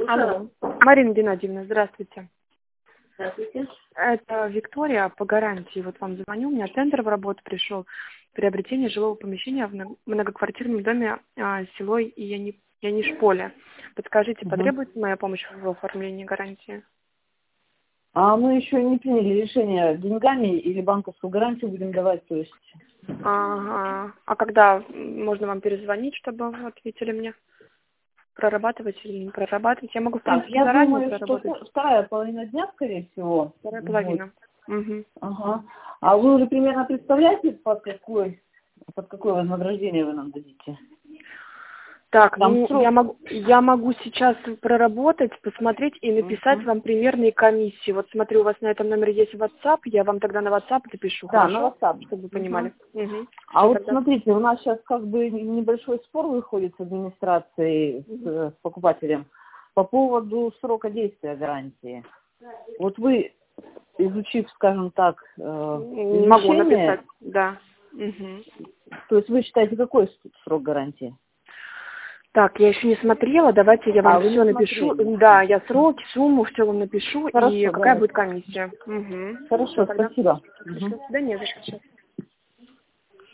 Алло. Марина Геннадьевна, здравствуйте. Здравствуйте. Это Виктория по гарантии. Вот вам звоню. У меня тендер в работу пришел. Приобретение жилого помещения в многоквартирном доме село Янишполе. Подскажите, потребуется моя помощь в оформлении гарантии? А мы еще не приняли решение, деньгами или банковскую гарантию будем давать, то есть. Ага. А когда можно вам перезвонить, чтобы вы ответили мне? Прорабатывать или не прорабатывать? Я могу, в принципе, Я заранее думаю, что проработать. вторая половина дня, скорее всего. Вторая Вот. половина. Угу. Ага. А вы уже примерно представляете, под какое вознаграждение вы нам дадите? Так, Там ну срок. я могу сейчас проработать, посмотреть и написать вам примерные комиссии. Вот смотрю, у вас на этом номере есть WhatsApp, я вам тогда на WhatsApp напишу, Да, хорошо? на WhatsApp. Чтобы вы понимали. Угу. А вот смотрите, у нас сейчас как бы небольшой спор выходит с администрацией, с покупателем по поводу срока действия гарантии. Вот вы, изучив, скажем так, Не могу написать, да. Угу. то есть вы считаете, какой срок гарантии? Так, я еще не смотрела, давайте я вам Вы все не напишу. смотрели? Да, я сроки, сумму, все вам напишу и Хорошо, какая давайте. будет комиссия. Угу. Хорошо, Тогда. спасибо. Хорошо. Да не за что.